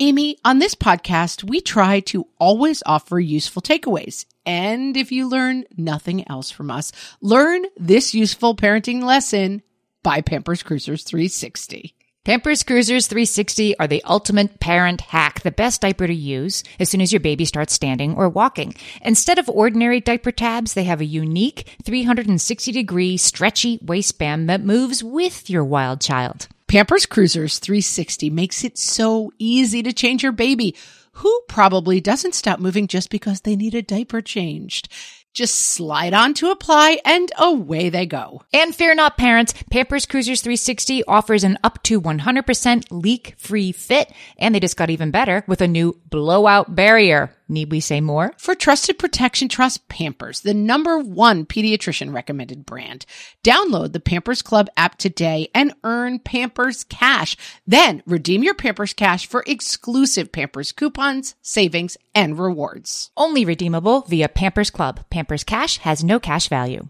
Amy, on this podcast, we try to always offer useful takeaways. And if you learn nothing else from us, learn this useful parenting lesson by Pampers Cruisers 360. Pampers Cruisers 360 are the ultimate parent hack, the best diaper to use as soon as your baby starts standing or walking. Instead of ordinary diaper tabs, they have a unique 360-degree stretchy waistband that moves with your wild child. Pampers Cruisers 360 makes it so easy to change your baby, who probably doesn't stop moving just because they need a diaper changed. Just slide on to apply and away they go. And fear not, parents, Pampers Cruisers 360 offers an up to 100% leak-free fit, and they just got even better with a new blowout barrier. Need we say more? For trusted protection, trust Pampers, the #1 pediatrician recommended brand. Download the Pampers Club app today and earn Pampers Cash. Then redeem your Pampers Cash for exclusive Pampers coupons, savings, and rewards. Only redeemable via Pampers Club. Pampers Cash has no cash value.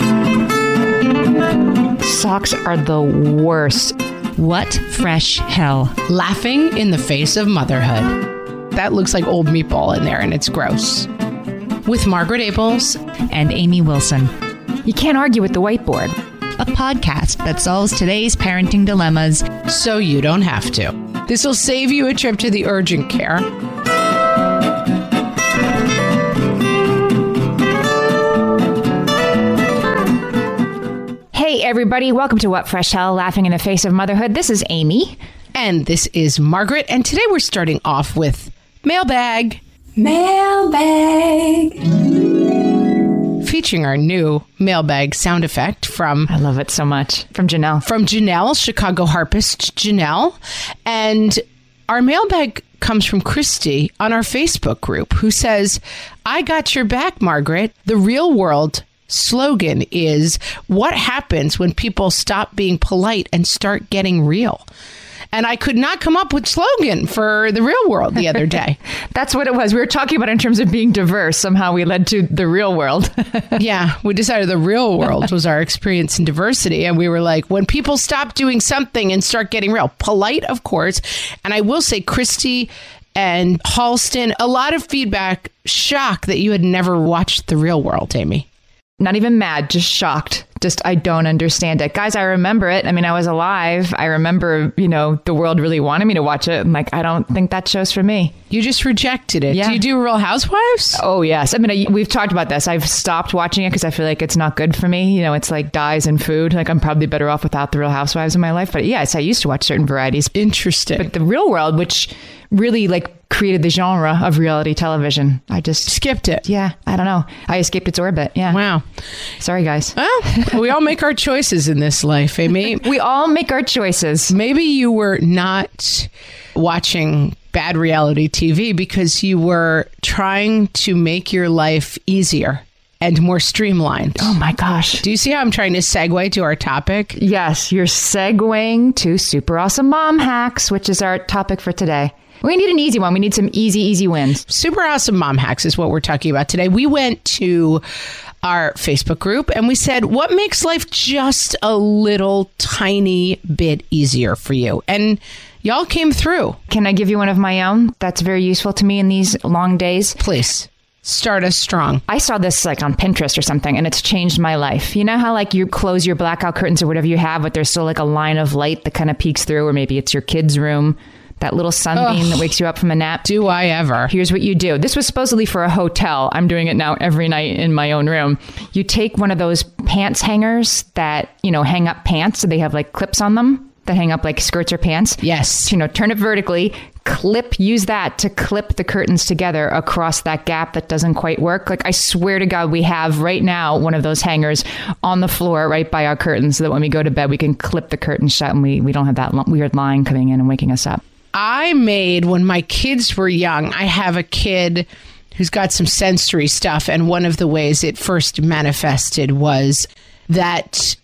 Socks are the worst. What fresh hell? Laughing in the face of motherhood. That looks like old meatball in there, and it's gross. With Margaret Abels and Amy Wilson. You can't argue with the whiteboard. A podcast that solves today's parenting dilemmas so you don't have to. This will save you a trip to the urgent care. Hey, everybody. Welcome to What Fresh Hell, Laughing in the Face of Motherhood. This is Amy. And this is Margaret. And today we're starting off with Mailbag. Mailbag. Featuring our new mailbag sound effect from... I love it so much. From Janelle. From Janelle, Chicago harpist Janelle. And our mailbag comes from Christy on our Facebook group, who says, I got your back, Margaret. The real world slogan is, what happens when people stop being polite and start getting real? And I could not come up with slogan for the real world the other day. That's what it was. We were talking about in terms of being diverse. Somehow we led to the real world. Yeah, we decided the real world was our experience in diversity. And we were like, when people stop doing something and start getting real. Polite, of course. And I will say, Christy and Halston, a lot of feedback, shock that you had never watched The Real World, Amy. Not even mad, just shocked. Just, I don't understand it. Guys, I remember it. I mean, I was alive. I remember, the world really wanted me to watch it. I'm like, I don't think that show's for me. You just rejected it. Yeah. Do you do Real Housewives? Oh, yes. I mean, we've talked about this. I've stopped watching it because I feel like it's not good for me. It's like dyes and food. Like, I'm probably better off without the Real Housewives in my life. But yes, I used to watch certain varieties. Interesting. But The Real World, which really created the genre of reality television. I just skipped it. Yeah, I don't know. I escaped its orbit. Yeah. Wow. Sorry, guys. Well, we all make our choices in this life, Amy. We all make our choices. Maybe you were not watching bad reality TV because you were trying to make your life easier and more streamlined. Oh my gosh. Do you see how I'm trying to segue to our topic? Yes, you're segueing to super awesome mom hacks, which is our topic for today. We need an easy one. We need some easy wins. Super awesome mom hacks is what we're talking about today. We went to our Facebook group and we said, what makes life just a little tiny bit easier for you? And y'all came through. Can I give you one of my own that's very useful to me in these long days? Please. Start us strong. I saw this on Pinterest or something, and it's changed my life. You know how you close your blackout curtains or whatever you have, but there's still a line of light that kind of peeks through, or maybe it's your kid's room. That little sunbeam that wakes you up from a nap. Do I ever? Here's what you do. This was supposedly for a hotel. I'm doing it now every night in my own room. You take one of those pants hangers that, hang up pants. So they have clips on them that hang up skirts or pants. Yes. Turn it vertically, use that to clip the curtains together across that gap that doesn't quite work. I swear to God, we have right now one of those hangers on the floor right by our curtains so that when we go to bed, we can clip the curtains shut and we don't have that weird line coming in and waking us up. I made, when my kids were young, I have a kid who's got some sensory stuff. And one of the ways it first manifested was that,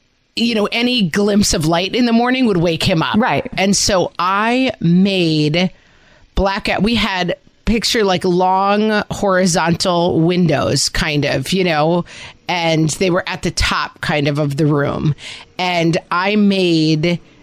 any glimpse of light in the morning would wake him up. Right. And so I made blackout. We had picture long horizontal windows kind of, and they were at the top kind of the room. And I made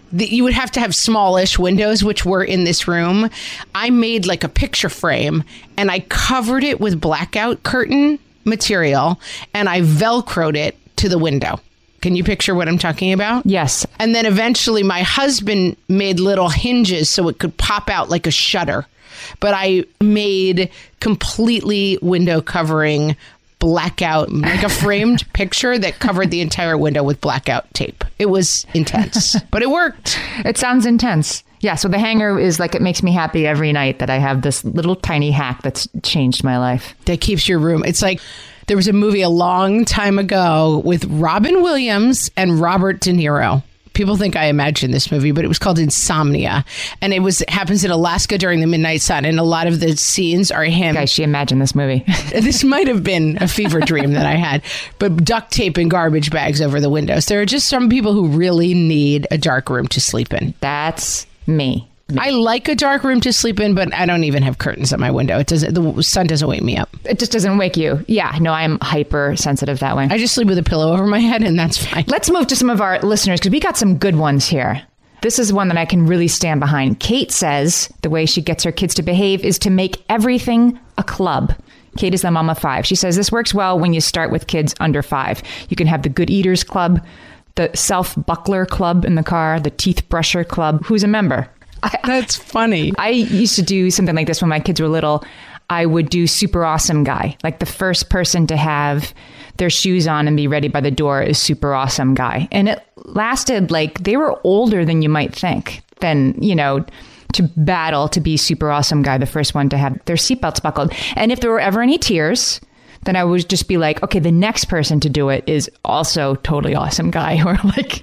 You would have to have smallish windows, which were in this room. I made like a picture frame and I covered it with blackout curtain material and I Velcroed it to the window. Can you picture what I'm talking about? Yes. And then eventually my husband made little hinges so it could pop out like a shutter. But I made completely window covering blackout, like a framed picture that covered the entire window with blackout tape. It was intense, but it worked. It sounds intense. Yeah, so the hanger is like, it makes me happy every night that I have this little tiny hack that's changed my life. That keeps your room. It's like there was a movie a long time ago with Robin Williams and Robert De Niro. People think I imagined this movie, but it was called Insomnia. And it happens in Alaska during the midnight sun. And a lot of the scenes are him. Guys, she imagined this movie. This might have been a fever dream that I had, but duct tape and garbage bags over the windows. There are just some people who really need a dark room to sleep in. That's me. I like a dark room to sleep in, but I don't even have curtains at my window. The sun doesn't wake me up. It just doesn't wake you. Yeah, no, I'm hypersensitive that way. I just sleep with a pillow over my head and that's fine. Let's move to some of our listeners because we got some good ones here. This is one that I can really stand behind. Kate says the way she gets her kids to behave is to make everything a club. Kate is the mom of 5. She says this works well when you start with kids under 5. You can have the Good Eaters Club, the Self-Buckler Club in the car, the Teeth Brusher Club. Who's a member? That's funny. I used to do something like this when my kids were little. I would do Super Awesome Guy. Like the first person to have their shoes on and be ready by the door is Super Awesome Guy. And it lasted like they were older than you might think. Then, to battle to be Super Awesome Guy, the first one to have their seatbelts buckled. And if there were ever any tears, then I would just be like, okay, the next person to do it is also Totally Awesome Guy, or like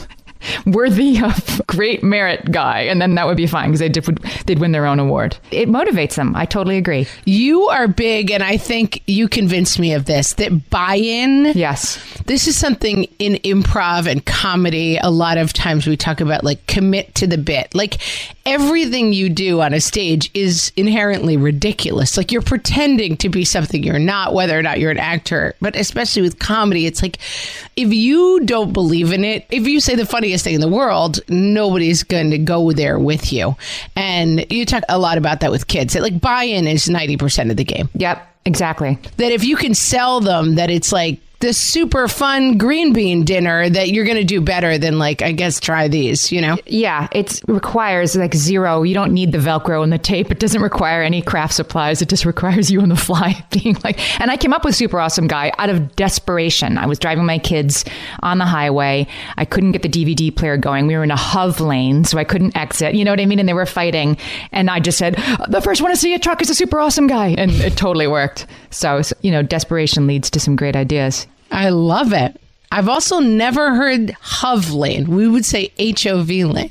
worthy of great merit guy. And then that would be fine because they'd win their own award. It motivates them. I totally agree. You are big, and I think you convinced me of this, that buy-in. Yes. This is something in improv and comedy. A lot of times we talk about like commit to the bit. Like everything you do on a stage is inherently ridiculous. Like you're pretending to be something you're not, whether or not you're an actor. But especially with comedy, it's like if you don't believe in it, if you say the funniest thing in the world, nobody's going to go there with you. And you talk a lot about that with kids. That like buy-in is 90% of the game. Yep, exactly. That if you can sell them that it's like the super fun green bean dinner, that you're going to do better than like, I guess, try these, Yeah, it requires like zero. You don't need the Velcro and the tape. It doesn't require any craft supplies. It just requires you on the fly being like, and I came up with Super Awesome Guy out of desperation. I was driving my kids on the highway. I couldn't get the DVD player going. We were in a HOV lane, so I couldn't exit. You know what I mean? And they were fighting. And I just said, the first one to see a truck is a Super Awesome Guy. And it totally worked. So, desperation leads to some great ideas. I love it. I've also never heard HOV lane. We would say HOV lane.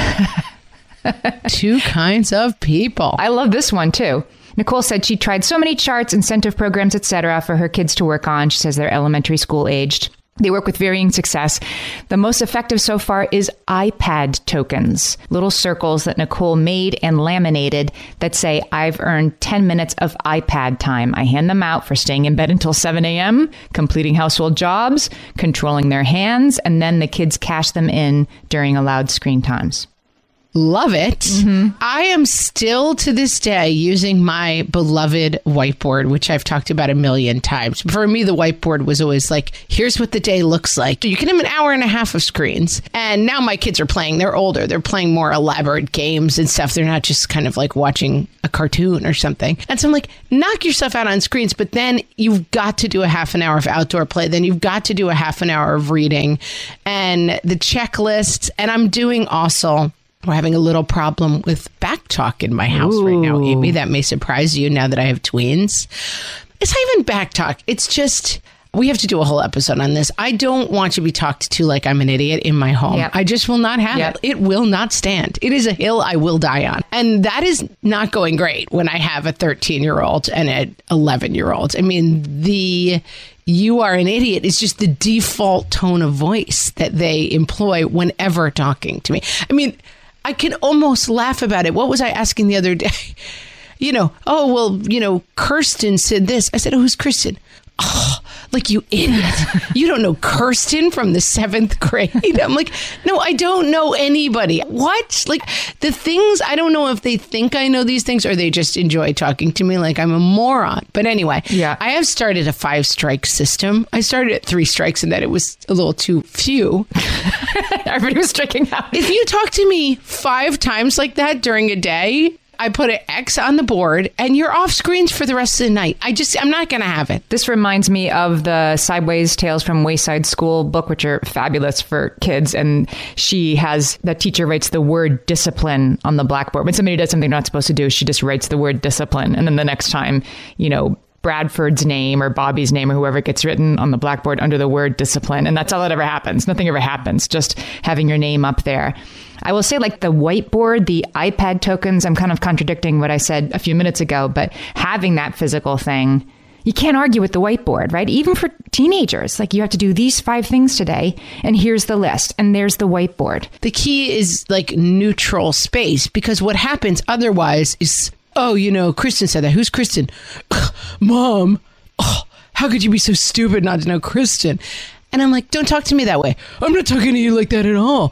Two kinds of people. I love this one too. Nicole said she tried so many charts, incentive programs, etc. for her kids to work on. She says they're elementary school aged. They work with varying success. The most effective so far is iPad tokens, little circles that Nicole made and laminated that say, I've earned 10 minutes of iPad time. I hand them out for staying in bed until 7 a.m., completing household jobs, controlling their hands, and then the kids cash them in during allowed screen times. Love it. Mm-hmm. I am still to this day using my beloved whiteboard, which I've talked about a million times. For me, the whiteboard was always like, here's what the day looks like. You can have an hour and a half of screens. And now my kids are playing. They're older. They're playing more elaborate games and stuff. They're not just kind of like watching a cartoon or something. And so I'm like, knock yourself out on screens. But then you've got to do a half an hour of outdoor play. Then you've got to do a half an hour of reading and the checklists. And I'm doing also... We're having a little problem with back talk in my house right now, Amy. That may surprise you now that I have tweens. It's not even back talk. It's just, we have to do a whole episode on this. I don't want to be talked to like I'm an idiot in my home. Yep. I just will not have it. It will not stand. It is a hill I will die on. And that is not going great when I have a 13-year-old and an 11-year-old. I mean, you are an idiot is just the default tone of voice that they employ whenever talking to me. I mean, I can almost laugh about it. What was I asking the other day? Kirsten said this. I said, oh, who's Kristen? Oh, Like, you idiot. You don't know Kirsten from the 7th grade. I'm like, no, I don't know anybody. What? Like, the things, I don't know if they think I know these things or they just enjoy talking to me like I'm a moron. But anyway, yeah. I have started a 5-strike system. I started at 3 strikes and that it was a little too few. Everybody was striking out. If you talk to me 5 times like that during a day, I put an X on the board and you're off screens for the rest of the night. I'm not going to have it. This reminds me of the Sideways Tales from Wayside School book, which are fabulous for kids. And the teacher writes the word discipline on the blackboard. When somebody does something they're not supposed to do, she just writes the word discipline. And then the next time, Bradford's name or Bobby's name or whoever gets written on the blackboard under the word discipline. And that's all that ever happens. Nothing ever happens. Just having your name up there. I will say, like the whiteboard, the iPad tokens, I'm kind of contradicting what I said a few minutes ago, but having that physical thing, you can't argue with the whiteboard, right? Even for teenagers, like you have to do these 5 things today, and here's the list, and there's the whiteboard. The key is like neutral space, because what happens otherwise is, Kristen said that. Who's Kristen? Mom. Oh, how could you be so stupid not to know Kristen? And I'm like, don't talk to me that way. I'm not talking to you like that at all.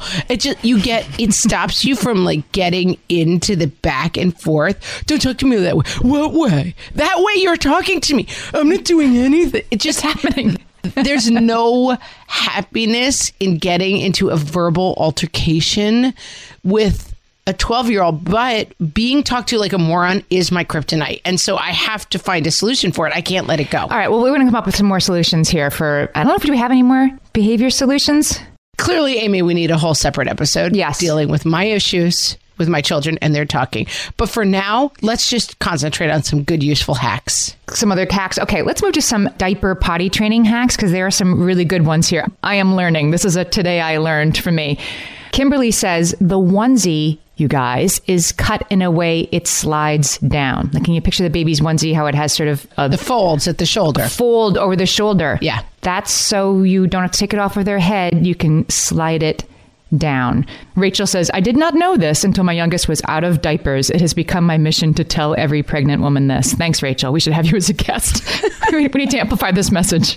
It stops you from like getting into the back and forth. Don't talk to me that way. What way? That way you're talking to me. I'm not doing anything. It's just happening. There's no happiness in getting into a verbal altercation with a 12-year-old, but being talked to like a moron is my kryptonite. And so I have to find a solution for it. I can't let it go. All right. Well, we're going to come up with some more solutions here I don't know if we have any more behavior solutions. Clearly, Amy, we need a whole separate episode. Yes. Dealing with my issues with my children and their talking. But for now, let's just concentrate on some good, useful hacks. Some other hacks. Okay, let's move to some diaper potty training hacks because there are some really good ones here. I am learning. This is a today I learned for me. Kimberly says the onesie, you guys, is cut in a way it slides down. Like, can you picture the baby's onesie, how it has sort of the folds at the shoulder? Fold over the shoulder. Yeah. That's so you don't have to take it off of their head. You can slide it down. Rachel says, I did not know this until my youngest was out of diapers. It has become my mission to tell every pregnant woman this. Thanks, Rachel. We should have you as a guest. We need to amplify this message.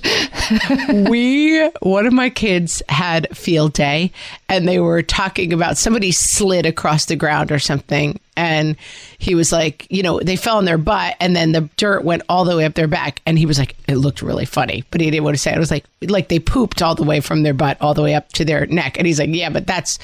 One of my kids had field day and they were talking about somebody slid across the ground or something. And he was like, they fell on their butt and then the dirt went all the way up their back. And he was like, it looked really funny, but he didn't want to say it. It was like they pooped all the way from their butt all the way up to their neck. And he's like, yeah, but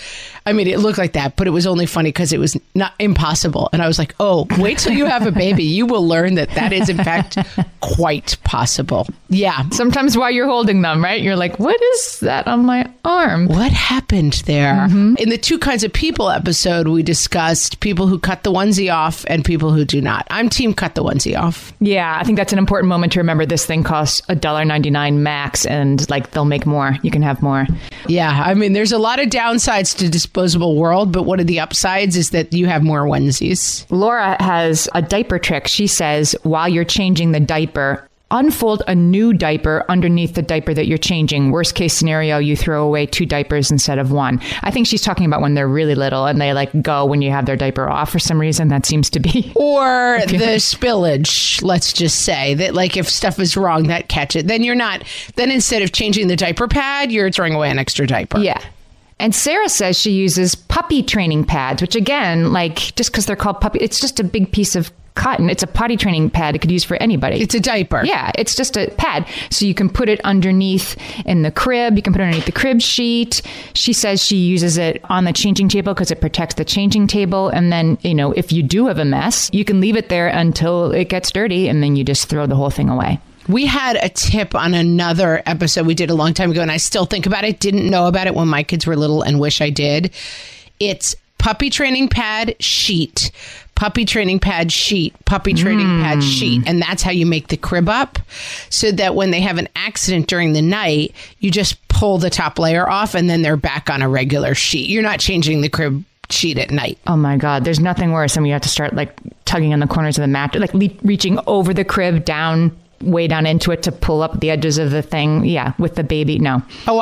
it looked like that, but it was only funny because it was not impossible. And I was like, oh, wait till you have a baby. You will learn that is in fact quite possible. Yeah. Sometimes while you're holding them, right? You're like, what is that on my arm? What happened there? Mm-hmm. In the 2 Kinds of People episode, we discussed people who cut the onesie off and people who do not. I'm team cut the onesie off. Yeah, I think that's an important moment to remember. This thing costs $1.99 max and like they'll make more. You can have more. Yeah, there's a lot of downsides to disposable world, but one of the upsides is that you have more onesies. Laura has a diaper trick. She says, while you're changing the diaper, unfold a new diaper underneath the diaper that you're changing. Worst case scenario, you throw away 2 diapers instead of 1. I think she's talking about when they're really little and they go when you have their diaper off for some reason. That seems to be. Or the spillage, let's just say that if stuff is wrong, that catch it. Then then instead of changing the diaper pad, you're throwing away an extra diaper. Yeah. And Sarah says she uses puppy training pads, which again, just because they're called puppy, it's just a big piece of cotton. It's a potty training pad. It could use for anybody. It's a diaper. Yeah, it's just a pad. So you can put it underneath in the crib. You can put it underneath the crib sheet. She says she uses it on the changing table because it protects the changing table. And then, if you do have a mess, you can leave it there until it gets dirty and then you just throw the whole thing away. We had a tip on another episode we did a long time ago, and I still think about it. Didn't know about it when my kids were little and wish I did. It's puppy training pad sheet. Puppy training pad sheet, puppy training pad sheet. And that's how you make the crib up so that when they have an accident during the night, you just pull the top layer off and then they're back on a regular sheet. You're not changing the crib sheet at night. Oh my God. There's nothing worse than when you have to start tugging on the corners of the mattress, reaching over the crib down way down into it to pull up the edges of the thing. Yeah, with the baby, no. Oh,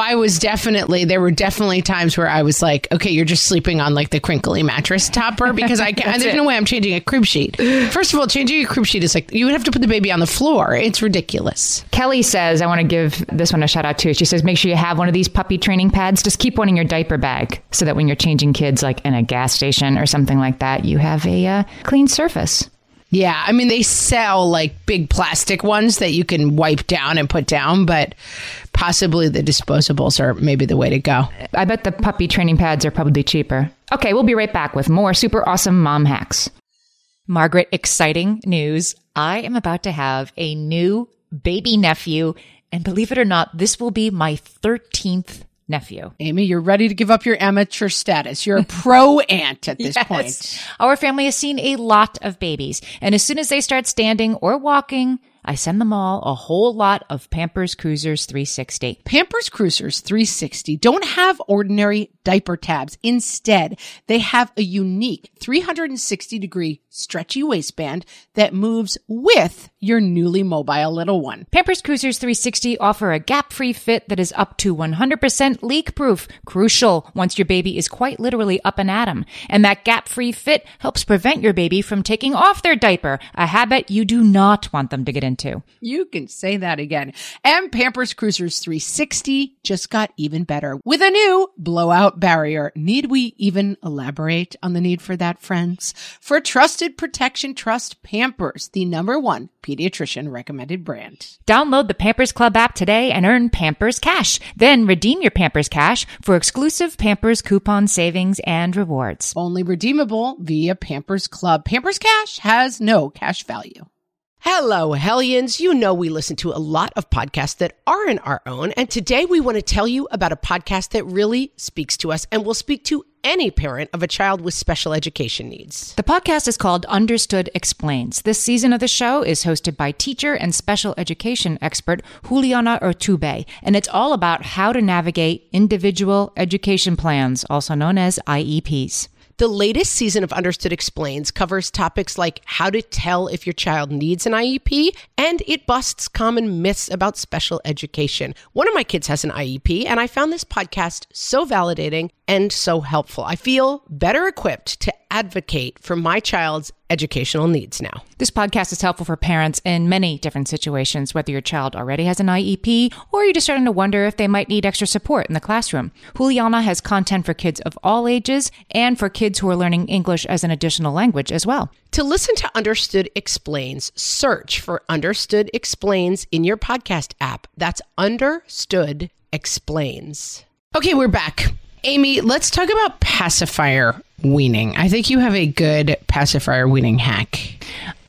there were definitely times where I was like, okay, you're just sleeping on like the crinkly mattress topper because there's no way I'm changing a crib sheet. First of all, changing a crib sheet is like, you would have to put the baby on the floor. It's ridiculous. Kelly says, I want to give this one a shout out too. She says, make sure you have one of these puppy training pads. Just keep one in your diaper bag so that when you're changing kids like in a gas station or something like that, you have a clean surface. Yeah, I mean, they sell like big plastic ones that you can wipe down and put down, but possibly the disposables are maybe the way to go. I bet the puppy training pads are probably cheaper. Okay, we'll be right back with more super awesome mom hacks. Margaret, exciting news. I am about to have a new baby nephew, and believe it or not, this will be my 13th nephew. Amy, you're ready to give up your amateur status. You're a pro aunt at this point. Our family has seen a lot of babies, and as soon as they start standing or walking, I send them all a whole lot of Pampers Cruisers 360. Pampers Cruisers 360 don't have ordinary diaper tabs. Instead, they have a unique 360-degree stretchy waistband that moves with your newly mobile little one. Pampers Cruisers 360 offer a gap-free fit that is up to 100% leak-proof. Crucial once your baby is quite literally up and at 'em. And that gap-free fit helps prevent your baby from taking off their diaper, a habit you do not want them to get into. You can say that again. And Pampers Cruisers 360 just got even better with a new blowout barrier. Need we even elaborate on the need for that, friends? For trusted protection, trust Pampers, the #1 pediatrician recommended brand. Download the Pampers Club app today and earn Pampers Cash. Then redeem your Pampers Cash for exclusive Pampers coupon savings and rewards. Only redeemable via Pampers Club. Pampers Cash has no cash value. Hello, Hellions. You know we listen to a lot of podcasts that aren't our own, and today we want to tell you about a podcast that really speaks to us and will speak to any parent of a child with special education needs. The podcast is called Understood Explains. This season of the show is hosted by teacher and special education expert Juliana Urtubey, and it's all about how to navigate individual education plans, also known as IEPs. The latest season of Understood Explains covers topics like how to tell if your child needs an IEP, and it busts common myths about special education. One of my kids has an IEP, and I found this podcast so validating and so helpful. I feel better equipped to advocate for my child's educational needs now. This podcast is helpful for parents in many different situations, whether your child already has an IEP or you're just starting to wonder if they might need extra support in the classroom. Juliana has content for kids of all ages and for kids who are learning English as an additional language as well. To listen to Understood Explains, search for Understood Explains in your podcast app. That's Understood Explains. Okay, we're back. Amy, let's talk about pacifier weaning. I think you have a good pacifier weaning hack.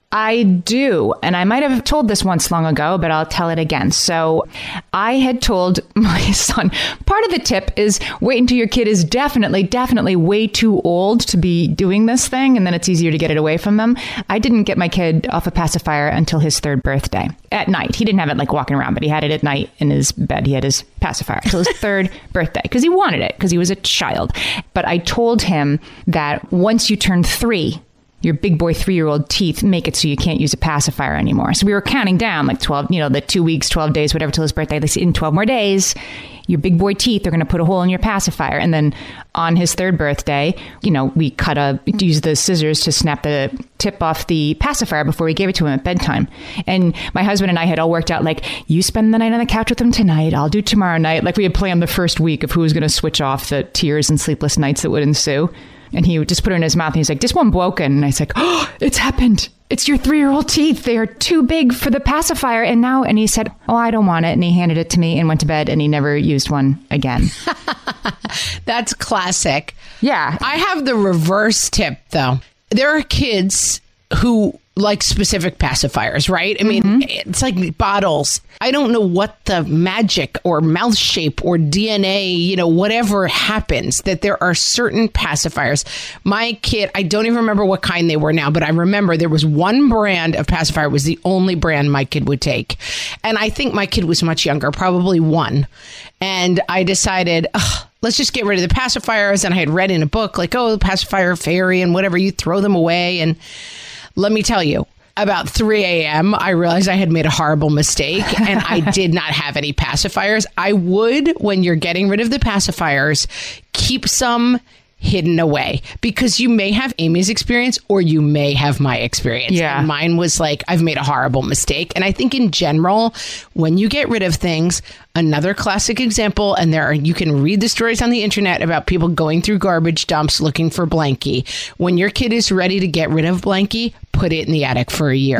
I do. And I might have told this once long ago, but I'll tell it again. So I had told my son, part of the tip is wait until your kid is definitely way too old to be doing this thing. And then it's easier to get it away from them. I didn't get my kid off a pacifier until his 3rd birthday at night. He didn't have it like walking around, but he had it at night in his bed. He had his pacifier until his 3rd birthday because he wanted it because he was a child. But I told him that once you turn 3, your big boy 3-year-old teeth make it so you can't use a pacifier anymore. So we were counting down like 12, the 2 weeks, 12 days, whatever till his birthday. They said in 12 more days, your big boy teeth are going to put a hole in your pacifier. And then on his 3rd birthday, we used the scissors to snap the tip off the pacifier before we gave it to him at bedtime. And my husband and I had all worked out like, you spend the night on the couch with him tonight. I'll do tomorrow night. Like we had planned the first week of who was going to switch off the tears and sleepless nights that would ensue. And he would just put it in his mouth and he's like, this one broken. And I was like, oh, it's happened. It's your 3-year-old teeth. They are too big for the pacifier. And he said, oh, I don't want it. And he handed it to me and went to bed and he never used one again. That's classic. Yeah. I have the reverse tip though. There are kids who like specific pacifiers, right? I mean, It's like bottles. I don't know what the magic or mouth shape or DNA, whatever happens, that there are certain pacifiers. My kid, I don't even remember what kind they were now, but I remember there was one brand of pacifier was the only brand my kid would take. And I think my kid was much younger, probably 1. And I decided, let's just get rid of the pacifiers. And I had read in a book like, the pacifier fairy and whatever, you throw them away. And let me tell you, about 3 a.m., I realized I had made a horrible mistake and I did not have any pacifiers. I would, when you're getting rid of the pacifiers, keep some hidden away, because you may have Amy's experience or you may have my experience. Yeah. And mine was like, I've made a horrible mistake. And I think in general, when you get rid of things, another classic example, and you can read the stories on the internet about people going through garbage dumps looking for Blanky. When your kid is ready to get rid of Blanky, put it in the attic for a year.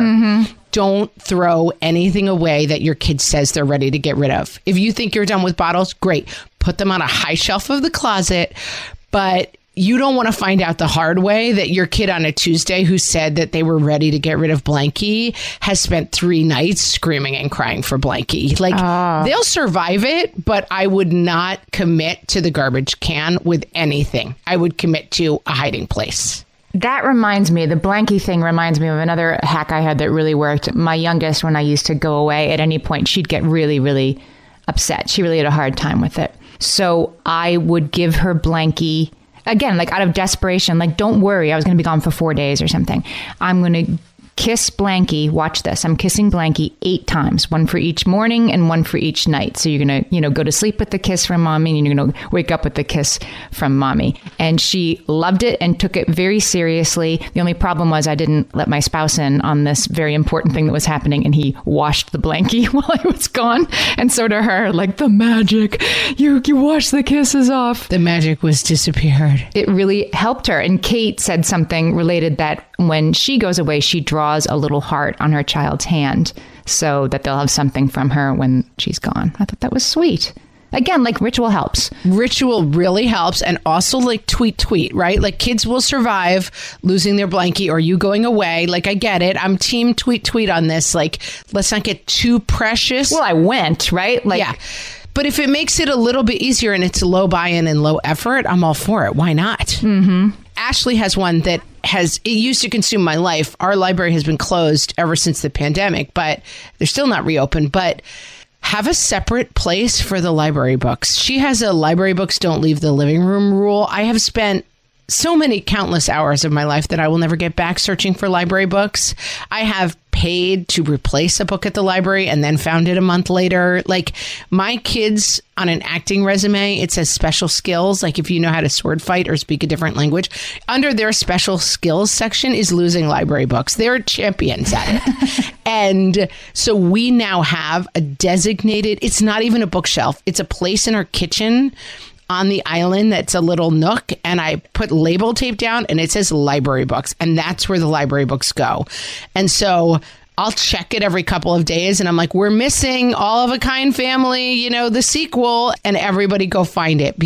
Don't throw anything away that your kid says they're ready to get rid of. If you think you're done with bottles, great. Put them on a high shelf of the closet. But you don't want to find out the hard way that your kid on a Tuesday who said that they were ready to get rid of Blanky has spent 3 nights screaming and crying for Blanky. Like, they'll survive it, but I would not commit to the garbage can with anything. I would commit to a hiding place. That reminds me, the Blanky thing reminds me of another hack I had that really worked. My youngest, when I used to go away at any point, she'd get really, really upset. She really had a hard time with it. So I would give her Blanky, again, like out of desperation, like, don't worry, I was going to be gone for 4 days or something. I'm going to kiss Blanky. Watch this. I'm kissing Blanky 8 times, 1 for each morning and 1 for each night. So you're going to, go to sleep with the kiss from mommy and you're going to wake up with the kiss from mommy. And she loved it and took it very seriously. The only problem was I didn't let my spouse in on this very important thing that was happening, and he washed the Blanky while I was gone. And so to her, like, the magic, you wash the kisses off. The magic was disappeared. It really helped her. And Kate said something related, that when she goes away, she draws a little heart on her child's hand so that they'll have something from her when she's gone. I thought that was sweet. Again, like, ritual helps. Ritual really helps. And also, like, tweet, right? Like, kids will survive losing their Blanky or you going away. Like, I get it. I'm team tweet on this. Like, let's not get too precious. Well, I went, right? Like, yeah. But if it makes it a little bit easier and it's low buy-in and low effort, I'm all for it. Why not? Mm-hmm. Ashley has one that it used to consume my life. Our library has been closed ever since the pandemic, but they're still not reopened. But have a separate place for the library books. She has a library books don't leave the living room rule. I have spent so many countless hours of my life that I will never get back searching for library books. I have paid to replace a book at the library and then found it a month later. Like, my kids on an acting resume, it says special skills. Like, if you know how to sword fight or speak a different language, under their special skills section is losing library books. They're champions at it. And so we now have a designated, it's not even a bookshelf. It's a place in our kitchen on the island that's a little nook, and I put label tape down and it says library books, and that's where the library books go. And so I'll check it every couple of days and I'm like, we're missing All of a Kind Family, the sequel, and everybody go find it.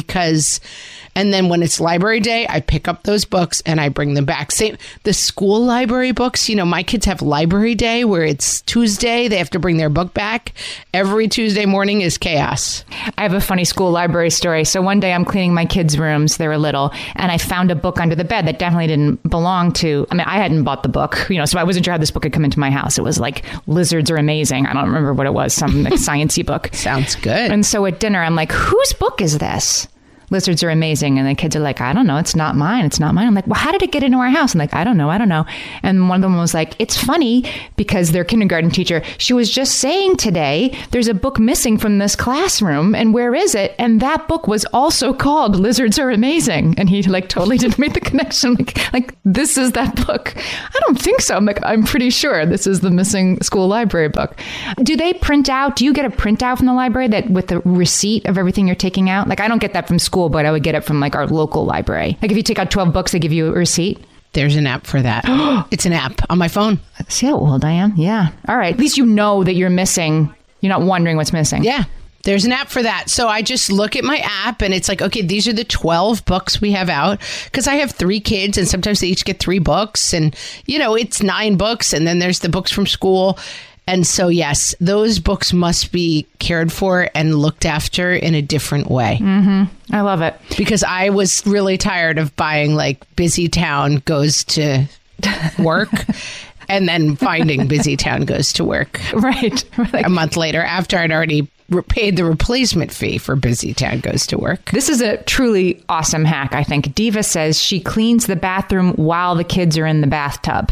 And then when it's library day, I pick up those books and I bring them back. Same, the school library books, my kids have library day where it's Tuesday. They have to bring their book back. Every Tuesday morning is chaos. I have a funny school library story. So one day I'm cleaning my kids' rooms. They were little, and I found a book under the bed that definitely didn't belong to, I hadn't bought the book, so I wasn't sure how this book had come into my house. It was like Lizards Are Amazing. I don't remember what it was, some like sciencey book. Sounds good. And so at dinner, I'm like, whose book is this? Lizards Are Amazing. And the kids are like, I don't know. It's not mine. It's not mine. I'm like, well, how did it get into our house? I'm like, I don't know. And one of them was like, it's funny because their kindergarten teacher, she was just saying today, there's a book missing from this classroom. And where is it? And that book was also called Lizards Are Amazing. And he like totally didn't make the connection. Like this is that book. I don't think so. I'm like, I'm pretty sure this is the missing school library book. Do they print out? Do you get a printout from the library that with the receipt of everything you're taking out? Like, I don't get that from school, but I would get it from like our local library. Like if you take out 12 books, they give you a receipt. There's an app for that. It's an app on my phone. See how old I am? Yeah. All right. At least you know that you're missing. You're not wondering what's missing. Yeah. There's an app for that. So I just look at my app and it's like, okay, these are the 12 books we have out. Because I have 3 kids and sometimes they each get 3 books. And, it's 9 books. And then there's the books from school. And so, yes, those books must be cared for and looked after in a different way. Mm-hmm. I love it. Because I was really tired of buying like Busy Town Goes to Work and then finding Busy Town Goes to Work. Right. A month later after I'd already paid the replacement fee for Busy Town Goes to Work. This is a truly awesome hack, I think. Diva says she cleans the bathroom while the kids are in the bathtub.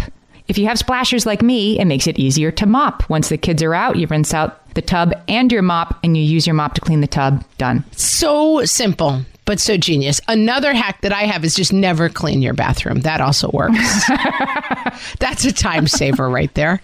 If you have splashers like me, it makes it easier to mop. Once the kids are out, you rinse out the tub and your mop, and you use your mop to clean the tub. Done. So simple, but so genius. Another hack that I have is just never clean your bathroom. That also works. That's a time saver right there.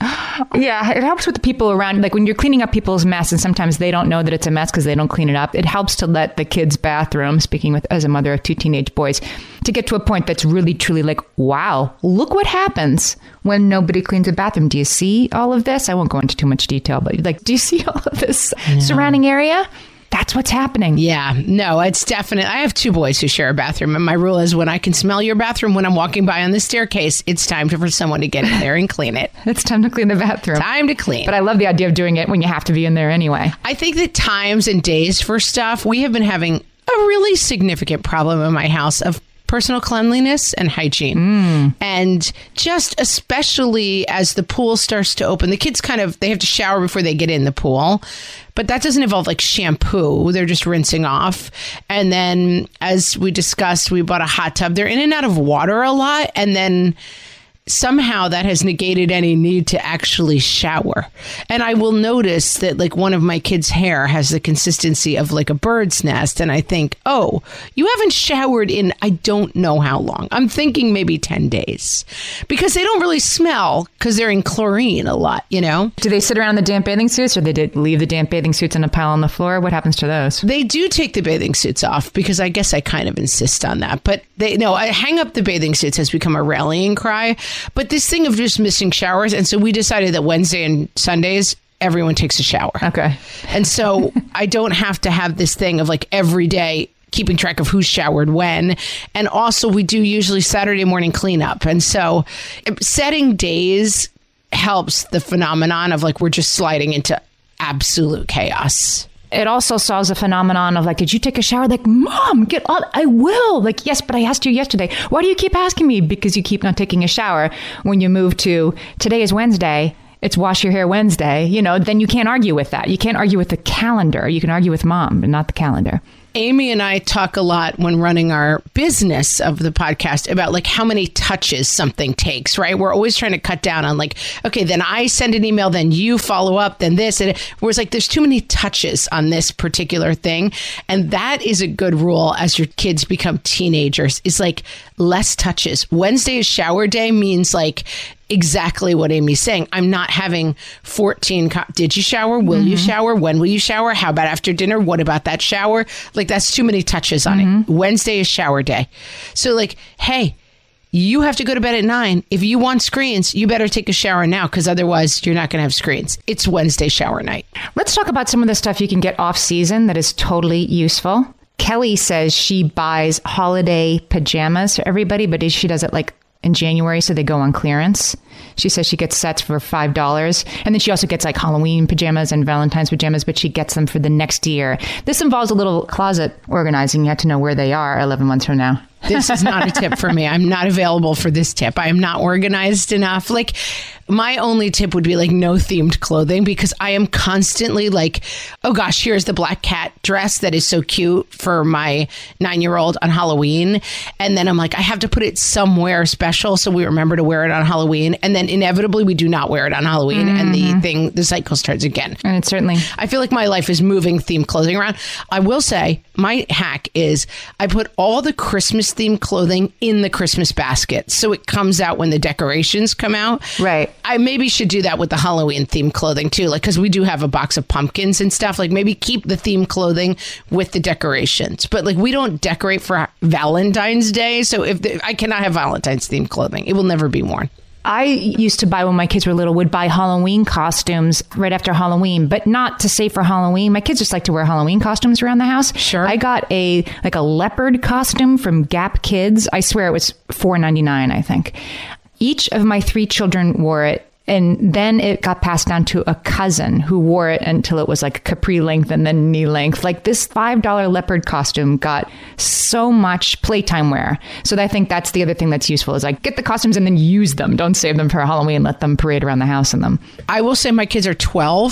Yeah, it helps with the people around. Like when you're cleaning up people's mess, and sometimes they don't know that it's a mess because they don't clean it up. It helps to let the kids' bathroom, speaking with as a mother of 2 teenage boys, to get to a point that's really, truly like, wow, look what happens when nobody cleans a bathroom. Do you see all of this? I won't go into too much detail, but like, do you see all of this surrounding area? That's what's happening. Yeah, no, it's definite. I have 2 boys who share a bathroom, and my rule is when I can smell your bathroom when I'm walking by on the staircase, it's time for someone to get in there and clean it. It's time to clean the bathroom. Time to clean. But I love the idea of doing it when you have to be in there anyway. I think that times and days for stuff, we have been having a really significant problem in my house of personal cleanliness and hygiene. And just especially as the pool starts to open, the kids they have to shower before they get in the pool. But that doesn't involve like shampoo. They're just rinsing off. And then as we discussed, we bought a hot tub. They're in and out of water a lot. And then somehow that has negated any need to actually shower. And I will notice that like one of my kids' hair has the consistency of like a bird's nest. And I think, oh, you haven't showered in I don't know how long. I'm thinking maybe 10 days because they don't really smell because they're in chlorine a lot, you know? Do they sit around in the damp bathing suits or they leave the damp bathing suits in a pile on the floor? What happens to those? They do take the bathing suits off because I guess I kind of insist on that. But I hang up the bathing suits has become a rallying cry. But this thing of just missing showers, and so we decided that Wednesday and Sundays, everyone takes a shower. Okay. And so I don't have to have this thing of like every day keeping track of who showered when. And also we do usually Saturday morning cleanup. And so setting days helps the phenomenon of like we're just sliding into absolute chaos. It also solves a phenomenon of like, did you take a shower? Like, Mom, get on. I will. Like, yes, but I asked you yesterday. Why do you keep asking me? Because you keep not taking a shower. When you move to today is Wednesday, it's wash your hair Wednesday, then you can't argue with that. You can't argue with the calendar. You can argue with Mom, but not the calendar. Amy and I talk a lot when running our business of the podcast about like how many touches something takes, right? We're always trying to cut down on like, okay, then I send an email, then you follow up, then this. And whereas like there's too many touches on this particular thing. And that is a good rule as your kids become teenagers is like less touches. Wednesday is shower day means like exactly what Amy's saying. I'm not having 14. Did you shower? Will you shower? When will you shower? How about after dinner? What about that shower? Like that's too many touches on it. Wednesday is shower day. So like, hey, you have to go to bed at 9. If you want screens, you better take a shower now because otherwise you're not going to have screens. It's Wednesday shower night. Let's talk about some of the stuff you can get off season that is totally useful. Kelly says she buys holiday pajamas for everybody, but she does it like in January, so they go on clearance. She says she gets sets for $5. And then she also gets like Halloween pajamas and Valentine's pajamas, but she gets them for the next year. This involves a little closet organizing. You have to know where they are 11 months from now. This is not a tip for me. I'm not available for this tip. I am not organized enough. Like, my only tip would be like no themed clothing because I am constantly like, oh gosh, here's the black cat dress that is so cute for my 9-year-old on Halloween. And then I'm like, I have to put it somewhere special so we remember to wear it on Halloween. And then inevitably we do not wear it on Halloween. And the cycle starts again. And it's certainly, I feel like my life is moving themed clothing around. I will say my hack is I put all the Christmas themed clothing in the Christmas basket. So it comes out when the decorations come out. Right. I maybe should do that with the Halloween themed clothing too. Like, cause we do have a box of pumpkins and stuff. Like maybe keep the themed clothing with the decorations, but like we don't decorate for Valentine's Day. So I cannot have Valentine's themed clothing, it will never be worn. I used to buy when my kids were little, would buy Halloween costumes right after Halloween, but not to say for Halloween. My kids just like to wear Halloween costumes around the house. Sure. I got a leopard costume from Gap Kids. I swear it was $4.99, I think. Each of my 3 children wore it. And then it got passed down to a cousin who wore it until it was like capri length and then knee length. Like this $5 leopard costume got so much playtime wear. So I think that's the other thing that's useful is like get the costumes and then use them. Don't save them for Halloween. Let them parade around the house in them. I will say my kids are 12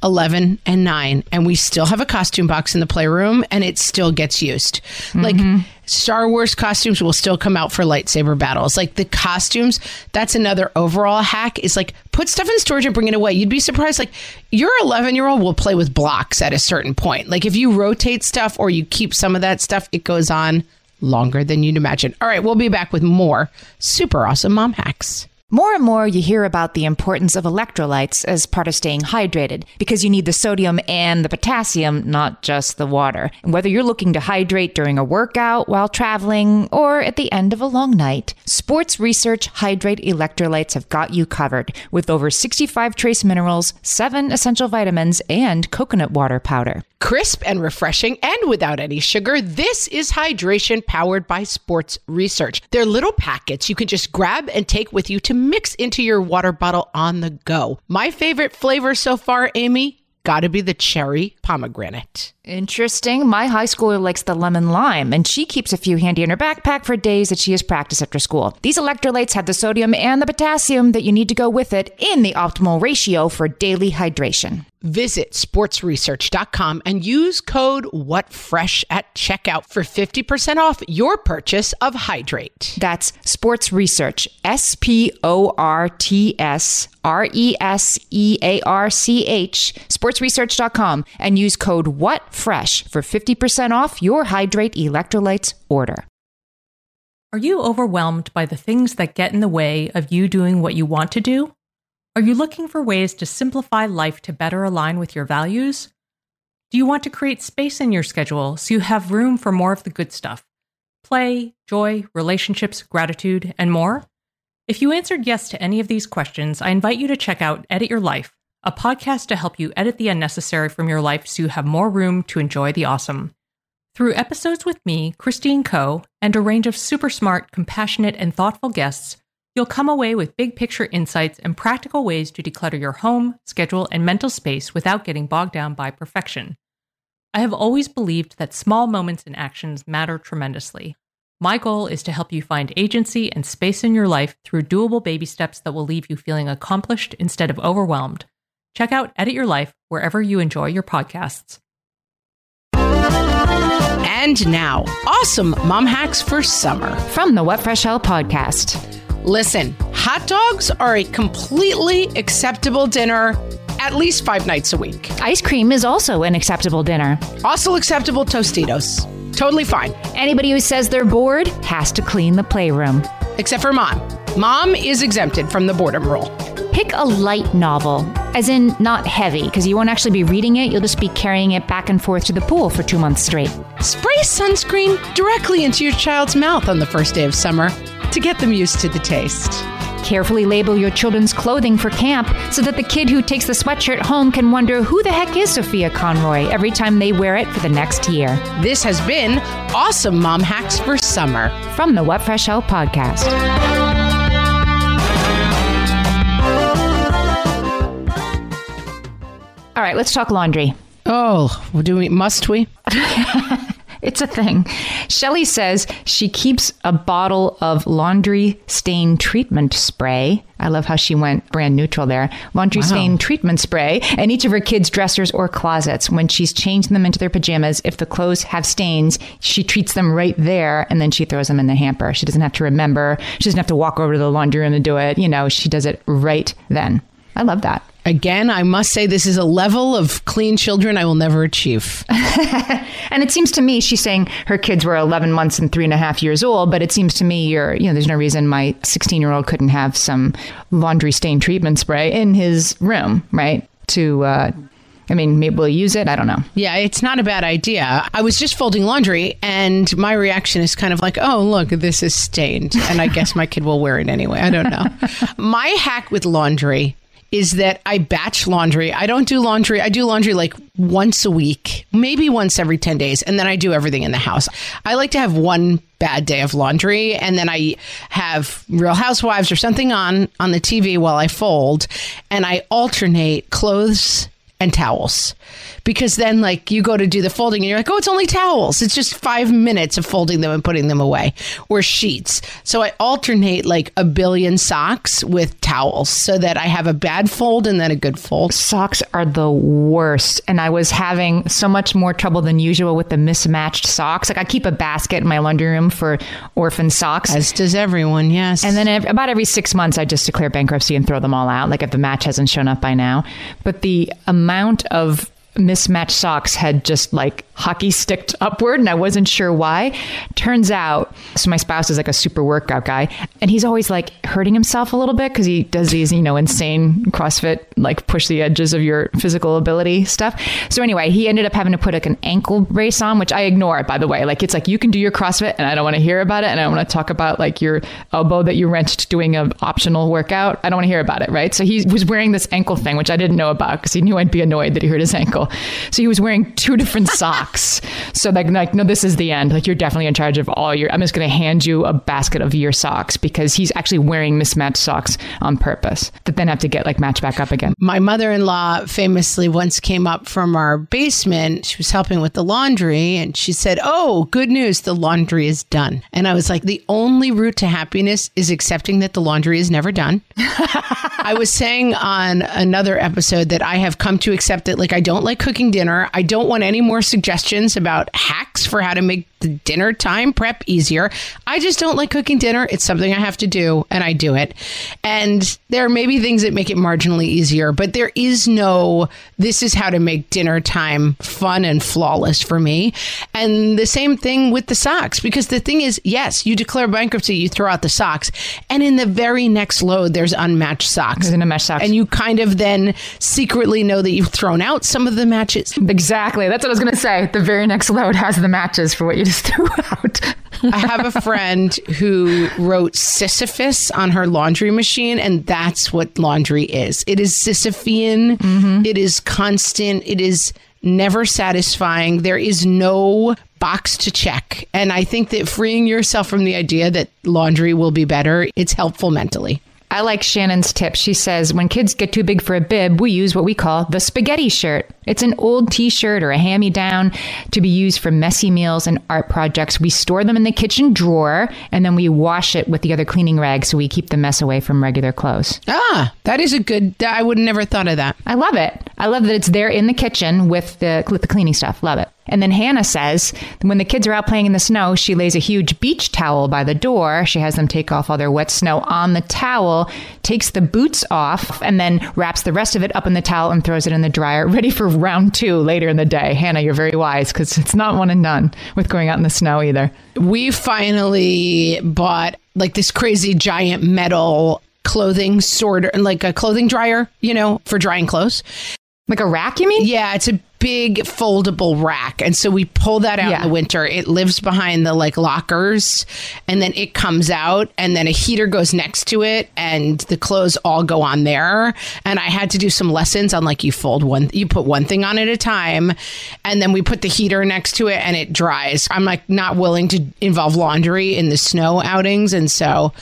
11, and 9, and we still have a costume box in the playroom, and it still gets used. Like Star Wars costumes will still come out for lightsaber battles. Like the costumes, that's another overall hack, is like put stuff in storage and bring it away. You'd be surprised, like your 11-year-old will play with blocks at a certain point. Like if you rotate stuff or you keep some of that stuff, it goes on longer than you'd imagine. All right, we'll be back with more super awesome mom hacks. More and more, you hear about the importance of electrolytes as part of staying hydrated, because you need the sodium and the potassium, not just the water. And whether you're looking to hydrate during a workout, while traveling, or at the end of a long night, Sports Research Hydrate Electrolytes have got you covered with over 65 trace minerals, 7 essential vitamins, and coconut water powder. Crisp and refreshing and without any sugar, this is hydration powered by Sports Research. They're little packets you can just grab and take with you to mix into your water bottle on the go. My favorite flavor so far, Amy, gotta be the cherry pomegranate. Interesting. My high schooler likes the lemon lime, and she keeps a few handy in her backpack for days that she has practice after school. These electrolytes have the sodium and the potassium that you need to go with it in the optimal ratio for daily hydration. Visit sportsresearch.com and use code WhatFresh at checkout for 50% off your purchase of Hydrate. That's Sports Research, SportsResearch, sportsresearch.com, and use code WhatFresh for 50% off your Hydrate electrolytes order. Are you overwhelmed by the things that get in the way of you doing what you want to do? Are you looking for ways to simplify life to better align with your values? Do you want to create space in your schedule so you have room for more of the good stuff? Play, joy, relationships, gratitude, and more? If you answered yes to any of these questions, I invite you to check out Edit Your Life, a podcast to help you edit the unnecessary from your life so you have more room to enjoy the awesome. Through episodes with me, Christine Coe, and a range of super smart, compassionate, and thoughtful guests, you'll come away with big picture insights and practical ways to declutter your home, schedule, and mental space without getting bogged down by perfection. I have always believed that small moments and actions matter tremendously. My goal is to help you find agency and space in your life through doable baby steps that will leave you feeling accomplished instead of overwhelmed. Check out Edit Your Life wherever you enjoy your podcasts. And now, awesome mom hacks for summer. From the What Fresh Hell podcast. Listen, hot dogs are a completely acceptable dinner at least 5 nights a week. Ice cream is also an acceptable dinner. Also acceptable Tostitos. Totally fine. Anybody who says they're bored has to clean the playroom. Except for Mom. Mom is exempted from the boredom rule. Pick a light novel, as in not heavy, because you won't actually be reading it. You'll just be carrying it back and forth to the pool for 2 months straight. Spray sunscreen directly into your child's mouth on the first day of summer to get them used to the taste. Carefully label your children's clothing for camp so that the kid who takes the sweatshirt home can wonder who the heck is Sophia Conroy every time they wear it for the next year. This has been Awesome Mom Hacks for Summer. From the What Fresh Hell podcast. All right, let's talk laundry. Oh, must we? It's a thing. Shelly says she keeps a bottle of laundry stain treatment spray. I love how she went brand neutral there. Laundry stain treatment spray in each of her kids' dressers or closets. When she's changing them into their pajamas, if the clothes have stains, she treats them right there and then she throws them in the hamper. She doesn't have to remember. She doesn't have to walk over to the laundry room and do it. You know, she does it right then. I love that. Again, I must say this is a level of clean children I will never achieve. And it seems to me, she's saying her kids were 11 months and 3.5 years old, but it seems to me there's no reason my 16-year-old couldn't have some laundry stain treatment spray in his room, right? Maybe we'll use it. I don't know. Yeah, it's not a bad idea. I was just folding laundry and my reaction is kind of like, oh, look, this is stained. And I guess my kid will wear it anyway. I don't know. My hack with laundry is that I batch laundry. I don't do laundry. I do laundry like once a week, maybe once every 10 days. And then I do everything in the house. I like to have one bad day of laundry. And then I have Real Housewives or something on the TV while I fold. And I alternate clothes and towels. Because then like you go to do the folding and you're like, oh, it's only towels. It's just 5 minutes of folding them and putting them away, or sheets. So I alternate like a billion socks with towels so that I have a bad fold and then a good fold. Socks are the worst. And I was having so much more trouble than usual with the mismatched socks. Like I keep a basket in my laundry room for orphan socks. As does everyone, yes. And then about every 6 months, I just declare bankruptcy and throw them all out, like if the match hasn't shown up by now. But the amount of mismatched socks had just like hockey sticked upward, and I wasn't sure why. Turns out, so my spouse is like a super workout guy, and he's always like hurting himself a little bit because he does these, insane CrossFit, like push the edges of your physical ability stuff. So anyway, he ended up having to put like an ankle brace on, which I ignore, by the way. Like it's like, you can do your CrossFit and I don't want to hear about it. And I don't want to talk about like your elbow that you wrenched doing an optional workout. I don't want to hear about it, right? So he was wearing this ankle thing, which I didn't know about because he knew I'd be annoyed that he hurt his ankle. So he was wearing 2 different socks. So like, no, this is the end. Like, you're definitely in charge of all your, I'm just going to hand you a basket of your socks, because he's actually wearing mismatched socks on purpose that then have to get like matched back up again. My mother-in-law famously once came up from our basement. She was helping with the laundry and she said, oh, good news, the laundry is done. And I was like, the only route to happiness is accepting that the laundry is never done. I was saying on another episode that I have come to accept that, like, I don't like cooking dinner. I don't want any more suggestions about hacks for how to make the dinner time prep easier. I just don't like cooking dinner. It's something I have to do, and I do it. And there may be things that make it marginally easier, but there is no, this is how to make dinner time fun and flawless for me. And the same thing with the socks, because the thing is, yes, you declare bankruptcy, you throw out the socks, and in the very next load, there's unmatched socks. There's unmatched socks. And you kind of then secretly know that you've thrown out some of the matches. Exactly. That's what I was going to say. The very next load has the matches for what you just threw out. I have a friend who wrote Sisyphus on her laundry machine, and that's what laundry is. It is Sisyphean. Mm-hmm. It is constant. It is never satisfying. There is no box to check. And I think that freeing yourself from the idea that laundry will be better, it's helpful mentally. I like Shannon's tip. She says, when kids get too big for a bib, we use what we call the spaghetti shirt. It's an old t-shirt or a hand-me-down to be used for messy meals and art projects. We store them in the kitchen drawer, and then we wash it with the other cleaning rags so we keep the mess away from regular clothes. Ah, that is a good, I would have never thought of that. I love it. I love that it's there in the kitchen with the cleaning stuff. Love it. And then Hannah says, when the kids are out playing in the snow, she lays a huge beach towel by the door. She has them take off all their wet snow on the towel, takes the boots off, and then wraps the rest of it up in the towel and throws it in the dryer, ready for round 2 later in the day. Hannah, you're very wise, because it's not one and done with going out in the snow either. We finally bought like this crazy giant metal clothing sorter, like a clothing dryer, for drying clothes. Like a rack, you mean? Yeah, it's a big foldable rack. And so we pull that out in the winter. It lives behind the like lockers, and then it comes out, and then a heater goes next to it, and the clothes all go on there. And I had to do some lessons on like you put one thing on at a time, and then we put the heater next to it and it dries. I'm like not willing to involve laundry in the snow outings. And so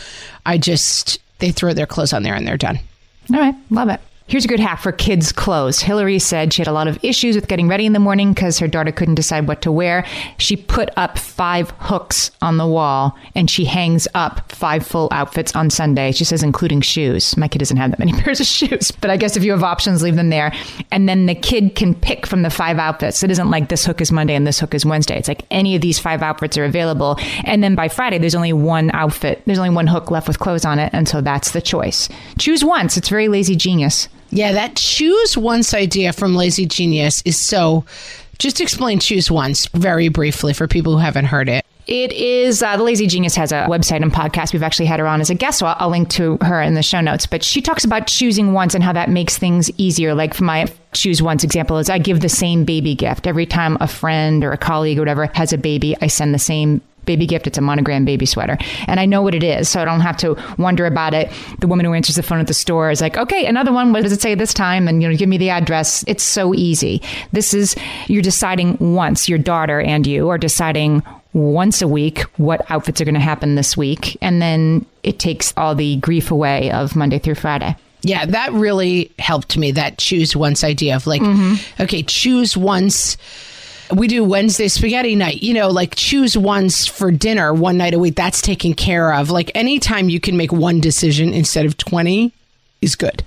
they throw their clothes on there and they're done. All right. Love it. Here's a good hack for kids' clothes. Hillary said she had a lot of issues with getting ready in the morning because her daughter couldn't decide what to wear. She put up 5 hooks on the wall, and she hangs up 5 full outfits on Sunday. She says, including shoes. My kid doesn't have that many pairs of shoes, but I guess if you have options, leave them there. And then the kid can pick from the 5 outfits. It isn't like this hook is Monday and this hook is Wednesday. It's like any of these 5 outfits are available. And then by Friday, there's only one outfit. There's only one hook left with clothes on it. And so that's the choice. Choose once. It's very lazy genius. Yeah, that choose once idea from Lazy Genius is so... Just explain choose once very briefly for people who haven't heard it. It is, the Lazy Genius has a website and podcast. We've actually had her on as a guest, so I'll link to her in the show notes. But she talks about choosing once and how that makes things easier. Like for my choose once example is I give the same baby gift. Every time a friend or a colleague or whatever has a baby, I send the same baby gift. It's a Monogram baby sweater. And I know what it is, so I don't have to wonder about it. The woman who answers the phone at the store is like, okay, another one. What does it say this time? And, give me the address. It's so easy. You're deciding once. Your daughter and you are deciding once a week what outfits are going to happen this week. And then it takes all the grief away of Monday through Friday. Yeah, that really helped me, that choose once idea of like, okay, choose once. We do Wednesday spaghetti night, like choose once for dinner one night a week. That's taken care of. Like anytime you can make one decision instead of 20 is good.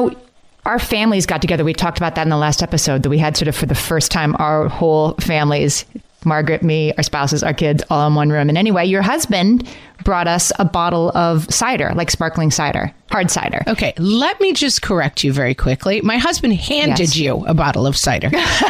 Our families got together. We talked about that in the last episode, that we had sort of for the first time, our whole families, Margaret, me, our spouses, our kids, all in one room. And anyway, your husband brought us a bottle of cider, like sparkling cider, hard cider. Okay, let me just correct you very quickly. My husband handed you a bottle of cider.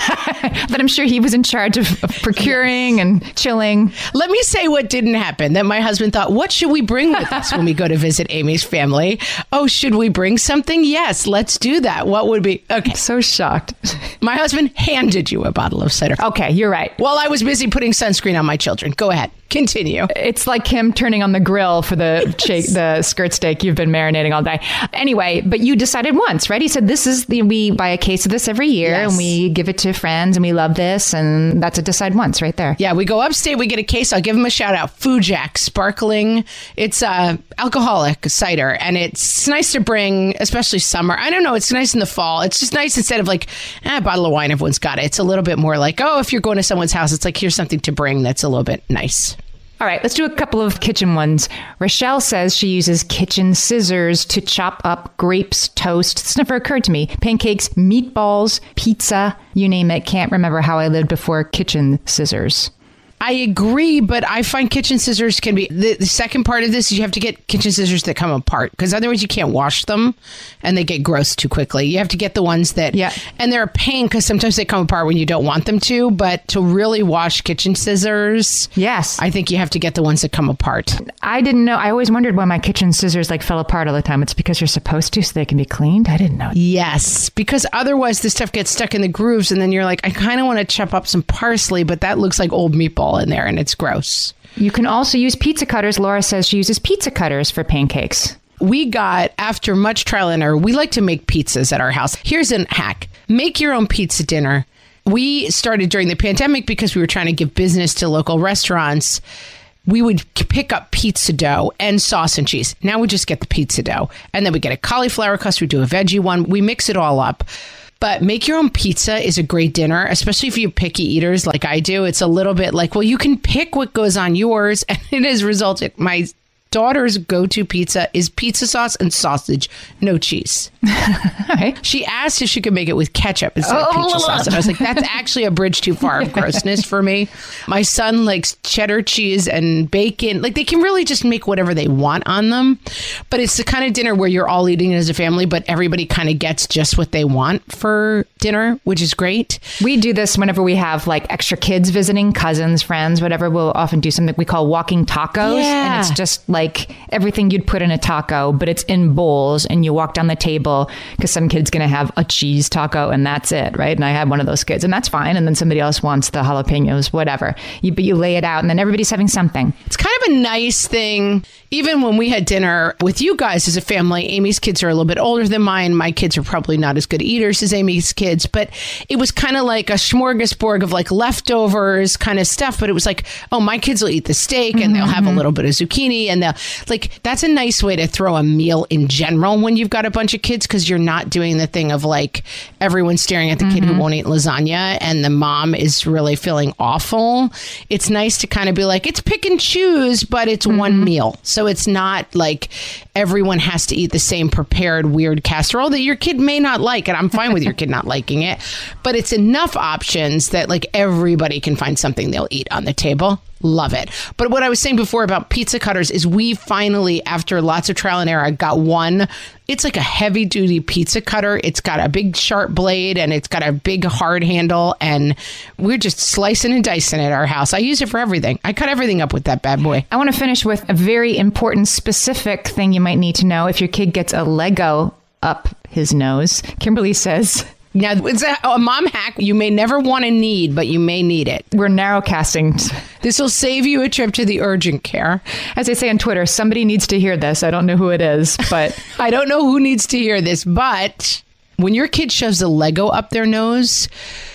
But I'm sure he was in charge of procuring and chilling. Let me say what didn't happen. That my husband thought, what should we bring with us when we go to visit Amy's family? Oh, should we bring something? Yes, let's do that. What would be? Okay. So shocked. My husband handed you a bottle of cider. Okay, you're right. While I was busy putting sunscreen on my children. Go ahead. Continue. It's like him turning on the grill for the skirt steak you've been marinating all day. Anyway, but you decided once, right? He said, we buy a case of this every year and we give it to friends and we love this. And that's a decide once right there. Yeah, we go upstate, we get a case. I'll give him a shout out. Fujac Sparkling. It's alcoholic cider and it's nice to bring, especially summer. I don't know. It's nice in the fall. It's just nice instead of like a bottle of wine. Everyone's got it. It's a little bit more like, if you're going to someone's house, it's like, here's something to bring that's a little bit nice. All right, let's do a couple of kitchen ones. Rochelle says she uses kitchen scissors to chop up grapes, toast. This never occurred to me. Pancakes, meatballs, pizza, you name it. Can't remember how I lived before kitchen scissors. I agree, but I find kitchen scissors can be... The second part of this is you have to get kitchen scissors that come apart, because otherwise you can't wash them, and they get gross too quickly. You have to get the ones that... Yeah. And they're a pain, because sometimes they come apart when you don't want them to, but to really wash kitchen scissors... Yes. I think you have to get the ones that come apart. I didn't know. I always wondered why my kitchen scissors fell apart all the time. It's because you're supposed to, so they can be cleaned? I didn't know. Yes, because otherwise this stuff gets stuck in the grooves, and then you're like, I kind of want to chop up some parsley, but that looks like old meatball in there and it's gross. You can also use pizza cutters. Laura says she uses pizza cutters for pancakes. We got, after much trial and error, we like to make pizzas at our house. Here's a hack. Make your own pizza dinner. We started during the pandemic because we were trying to give business to local restaurants. We would pick up pizza dough and sauce and cheese. Now we just get the pizza dough. And then we get a cauliflower crust. We do a veggie one. We mix it all up. But make your own pizza is a great dinner, especially if you're picky eaters like I do. It's a little bit like, well, you can pick what goes on yours. And it has resulted. My daughter's go-to pizza is pizza sauce and sausage, no cheese. Right. She asked if she could make it with ketchup instead of pizza sauce. And I was like, that's actually a bridge too far of grossness for me. My son likes cheddar cheese and bacon. Like, they can really just make whatever they want on them. But it's the kind of dinner where you're all eating as a family, but everybody kind of gets just what they want for dinner, which is great. We do this whenever we have extra kids visiting, cousins, friends, whatever. We'll often do something we call walking tacos. Yeah. And it's just everything you'd put in a taco, but it's in bowls, and you walk down the table because some kid's going to have a cheese taco and that's it, right? And I had one of those kids, and that's fine. And then somebody else wants the jalapenos, whatever. But you lay it out, and then everybody's having something. It's kind of a nice thing. Even when we had dinner with you guys as a family, Amy's kids are a little bit older than mine. My kids are probably not as good eaters as Amy's kids, but it was kind of like a smorgasbord of leftovers kind of stuff. But it was like, oh, my kids will eat the steak and they'll have a little bit of zucchini, and they'll that's a nice way to throw a meal in general when you've got a bunch of kids, because you're not doing the thing of everyone staring at the kid who won't eat lasagna and the mom is really feeling awful. It's nice to kind of be like, it's pick and choose, but it's one meal. So it's not like everyone has to eat the same prepared weird casserole that your kid may not like. And I'm fine with your kid not liking it, but it's enough options that everybody can find something they'll eat on the table. Love it. But what I was saying before about pizza cutters is we finally, after lots of trial and error, got one. It's like a heavy duty pizza cutter. It's got a big sharp blade and it's got a big hard handle, and we're just slicing and dicing at our house. I use it for everything. I cut everything up with that bad boy. I want to finish with a very important specific thing you might need to know if your kid gets a Lego up his nose. Kimberly says... Now, it's a mom hack you may never want to need, but you may need it. We're narrowcasting. This will save you a trip to the urgent care. As I say on Twitter, somebody needs to hear this. I don't know who it is, but... I don't know who needs to hear this, but when your kid shoves a Lego up their nose,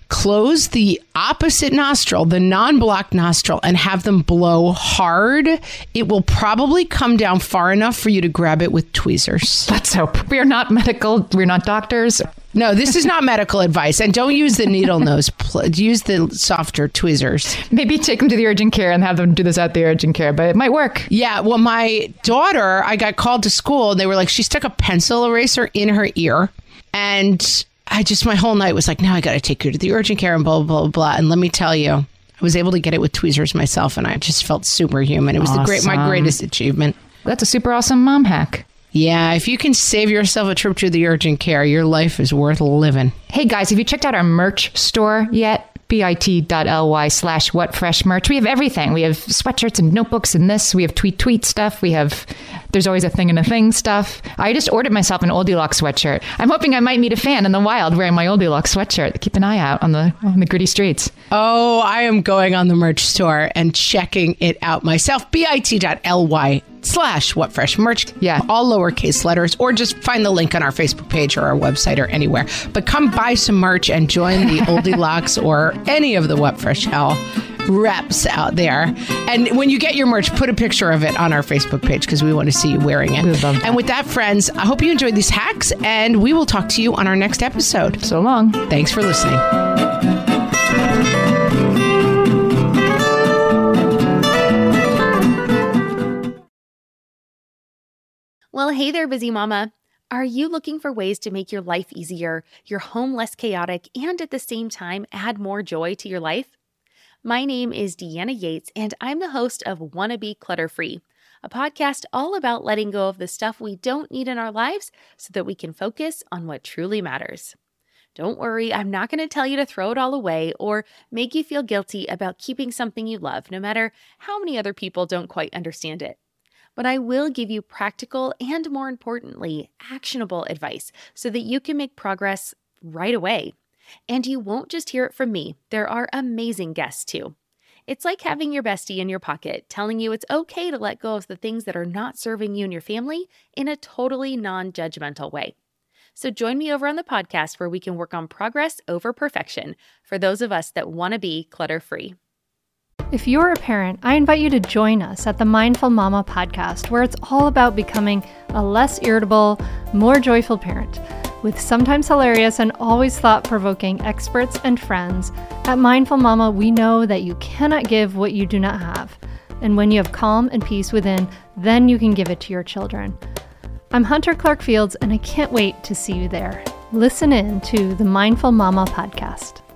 close the opposite nostril, the non-blocked nostril, and have them blow hard, it will probably come down far enough for you to grab it with tweezers. Let's hope. We are not medical. We're not doctors. No, this is not medical advice. And don't use the needle nose. Use the softer tweezers. Maybe take them to the urgent care and have them do this at the urgent care, but it might work. Yeah, well, my daughter, I got called to school. And they were like, she stuck a pencil eraser in her ear. And my whole night was like, now I got to take her to the urgent care and blah, blah, blah, blah. And let me tell you, I was able to get it with tweezers myself. And I just felt superhuman. It was my greatest achievement. That's a super awesome mom hack. Yeah, if you can save yourself a trip to the urgent care, your life is worth living. Hey guys, have you checked out our merch store yet? bit.ly/whatfreshmerch. We have everything. We have sweatshirts and notebooks and this. We have tweet stuff. There's always a thing and a thing stuff. I just ordered myself an Oldie Lock sweatshirt. I'm hoping I might meet a fan in the wild wearing my Oldie Lock sweatshirt. Keep an eye out on the gritty streets. Oh, I am going on the merch store and checking it out myself. bit.ly/whatfreshmerch. Yeah. All lowercase letters, or just find the link on our Facebook page or our website or anywhere. But come buy some merch and join the Oldie Locks or any of the What Fresh Hell reps out there. And when you get your merch, put a picture of it on our Facebook page because we want to see you wearing it. And with that, friends, I hope you enjoyed these hacks, and we will talk to you on our next episode. So long. Thanks for listening. Well, hey there, busy mama. Are you looking for ways to make your life easier, your home less chaotic, and at the same time add more joy to your life? My name is Deanna Yates, and I'm the host of Wanna Be Clutter-Free, a podcast all about letting go of the stuff we don't need in our lives so that we can focus on what truly matters. Don't worry, I'm not going to tell you to throw it all away or make you feel guilty about keeping something you love, no matter how many other people don't quite understand it. But I will give you practical and, more importantly, actionable advice so that you can make progress right away. And you won't just hear it from me. There are amazing guests too. It's like having your bestie in your pocket telling you it's okay to let go of the things that are not serving you and your family in a totally non-judgmental way. So join me over on the podcast where we can work on progress over perfection for those of us that want to be clutter-free. If you're a parent, I invite you to join us at the Mindful Mama podcast, where it's all about becoming a less irritable, more joyful parent. With sometimes hilarious and always thought-provoking experts and friends, at Mindful Mama, we know that you cannot give what you do not have. And when you have calm and peace within, then you can give it to your children. I'm Hunter Clark Fields, and I can't wait to see you there. Listen in to the Mindful Mama podcast.